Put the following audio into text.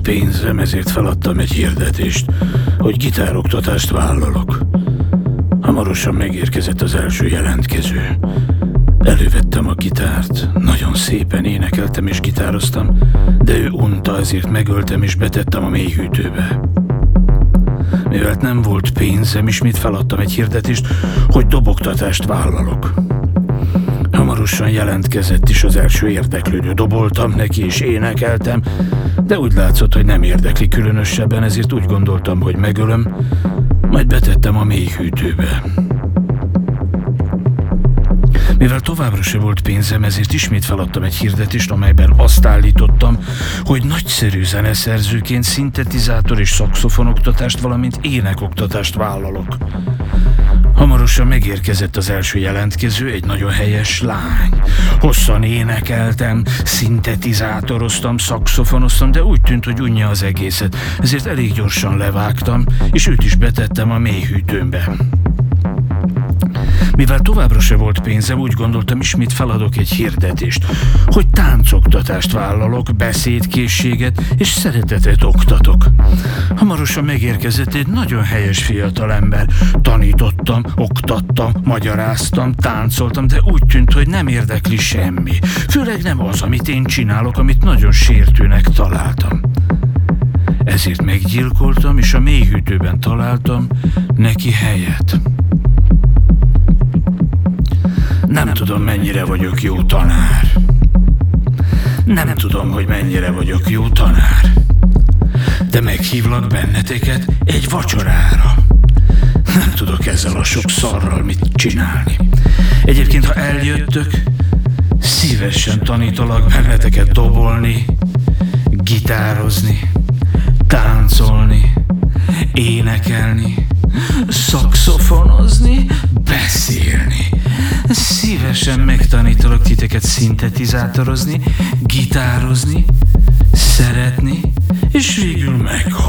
pénzem, ezért feladtam egy hirdetést, hogy gitároktatást vállalok. Hamarosan megérkezett az első jelentkező. Elővettem a gitárt, nagyon szépen énekeltem és gitároztam, de ő unta, ezért megöltem és betettem a mélyhűtőbe. Mivel nem volt pénzem, ismét feladtam egy hirdetést, hogy dobogtatást vállalok. Hamarosan jelentkezett is az első érdeklődő. Doboltam neki és énekeltem, de úgy látszott, hogy nem érdekli különösebben, ezért úgy gondoltam, hogy megölöm, majd betettem a mélyhűtőbe. Mivel továbbra se volt pénzem, ezért ismét feladtam egy hirdetést, amelyben azt állítottam, hogy nagyszerű zeneszerzőként szintetizátor és szaxofonoktatást, valamint énekoktatást vállalok. Hamarosan megérkezett az első jelentkező, egy nagyon helyes lány. Hosszan énekeltem, szintetizátoroztam, szaxofonoztam, de úgy tűnt, hogy unja az egészet, ezért elég gyorsan levágtam, és őt is betettem a mélyhűtőmbe. Mivel továbbra se volt pénzem, úgy gondoltam, ismét feladok egy hirdetést, hogy táncoktatást vállalok, beszédkészséget és szeretetet oktatok. Hamarosan megérkezett egy nagyon helyes fiatalember. Tanítottam, oktattam, magyaráztam, táncoltam, de úgy tűnt, hogy nem érdekli semmi. Főleg nem az, amit én csinálok, amit nagyon sértőnek találtam. Ezért meggyilkoltam, és a mélyhűtőben találtam neki helyet. Nem tudom, mennyire vagyok jó tanár. Nem tudom, hogy mennyire vagyok jó tanár. De meghívlak benneteket egy vacsorára. Nem tudok ezzel a sok szarral mit csinálni. Egyébként, ha eljöttök, szívesen tanítalak benneteket dobolni, gitározni, táncolni, énekelni, szaxofonozni, beszélni. Szívesen megtanítalak titeket szintetizátorozni, gitározni, szeretni, és végül meghalni.